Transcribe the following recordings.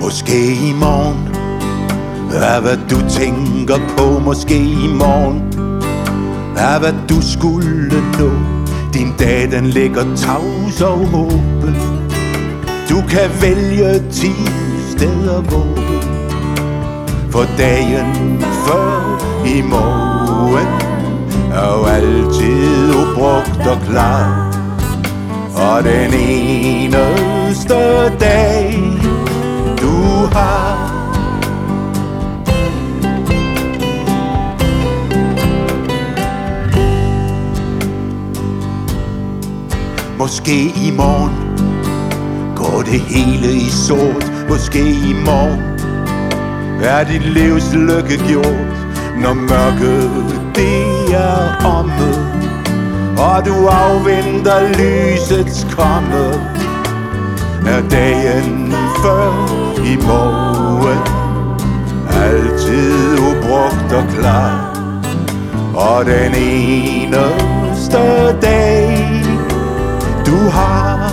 Måske i morgen er hvad du tænker på. Måske i morgen er hvad du skulle nå. Din dag den ligger tavs og åben. Du kan vælge 10 steder våben. For dagen før i morgen er jo altid ubrugt og klar. Og den eneste dag du har. Måske i morgen går det hele i sort. Måske i morgen er dit livs lykke gjort. Når mørket det er omme, og du afventer lysets komme, er dagen før i morgen altid ubrugt og klar. Og den eneste dag du har.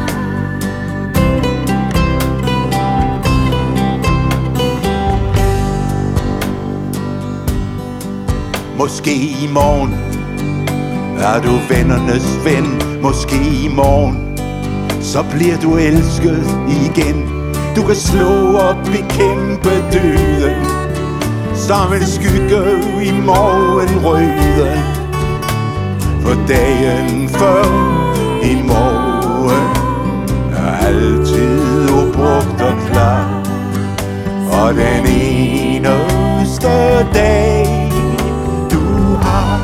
Måske i morgen er du vennernes ven. Måske i morgen så bliver du elsket igen. Du kan slå og bekæmpe døden som en skygge i morgenrøden. For dagen før i morgen er altid ubrugt og klar. Og den eneste dag du har.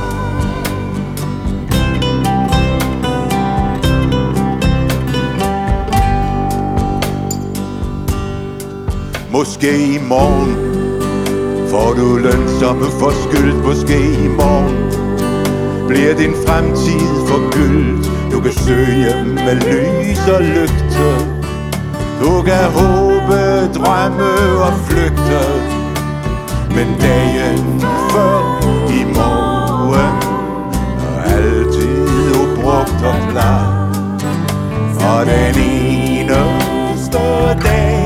Måske i morgen får du løn som forskyldt. Måske i morgen bliver din fremtid forgyldt. Du kan søge med lys og lygte. Du kan håbe, drømme og flygte. Men dagen før i morgen er altid ubrugt og klar. Og den eneste dag